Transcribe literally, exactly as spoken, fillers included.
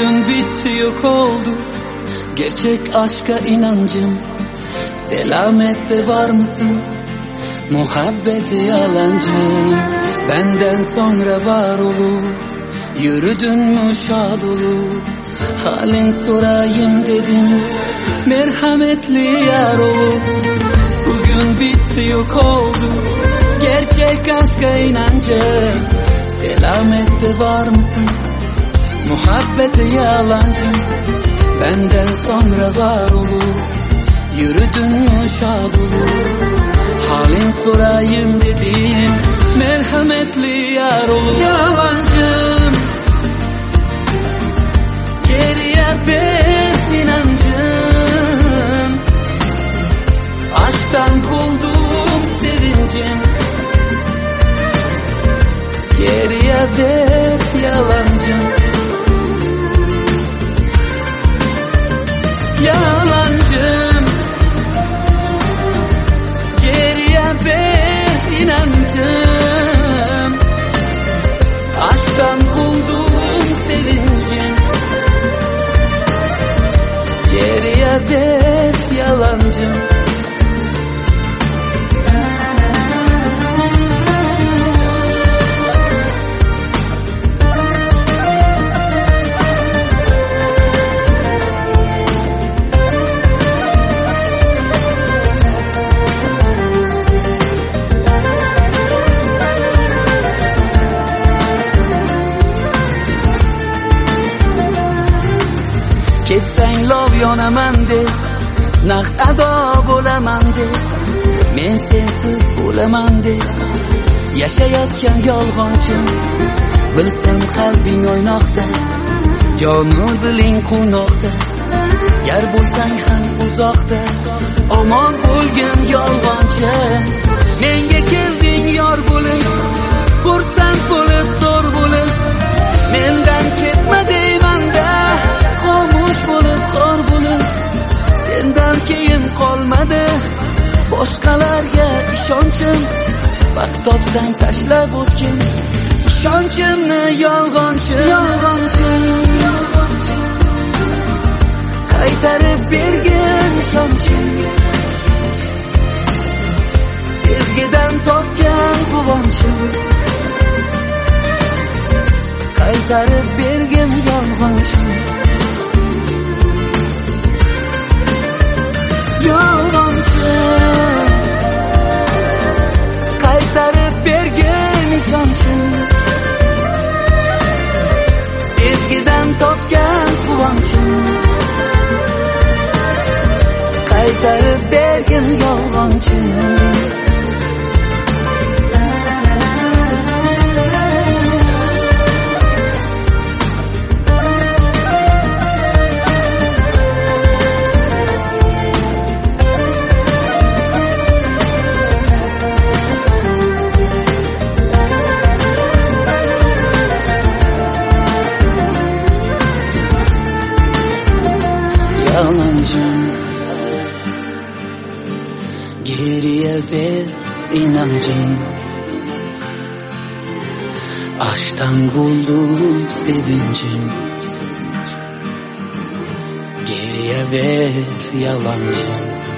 Bugün bitti, yok oldu gerçek aşka inancım. Selamette var mısın? Muhabbeti yalancı. Benden sonra var olur, yürüdün mü şad olur. Halin sorayım dedim, merhametli yar olur. Bugün bitti, yok oldu gerçek aşka inancım. Selamette var mısın? Muhabbeti yalancı. Benden sonra var olur, yürüdün mü şad olur. Halin sorayım dedim, merhametli yar olur. Yalancım, geriye ver inancım. Aşktan buldum sevincim, geriye ver yalancım. Yalancım, geriye ver inancım. Aşktan buldum sevincim, geriye ver yalancım. Ketsang lov yonaman de, naqd ado bo'laman de, men sensiz o'laman de. Yashayotgan yolg'onchim, bilsam qalbing o'ynoqda, jonu diling quvnoqda. Yar bo'lsang ham uzoqda, omon bo'lgin yolg'onchi. Menga kelding yor bo'lib, xursand bo'lib, zo'r bo'lib. Mendan ketma deymanda, xomush bo'lib, xor bo'lib. Sendan keyin qolmadi boshqalarga ishonchim. Vaqt topsang tashlab o'tgin ishonchimni yolg'onchi. Yolg'onchi, qaytarib bergin ishonchim. Sevgidan topgan quvonchim, qaytarib bergin yolg'onchi. Yolg'onchi, qaytarib bergin ishonchim. Sevgidan topgan quvonchim, qaytarib bergin yolg'onchi. Yalancım, geriye ver inancım. Aşktan buldum sevincim, geriye ver yalancım.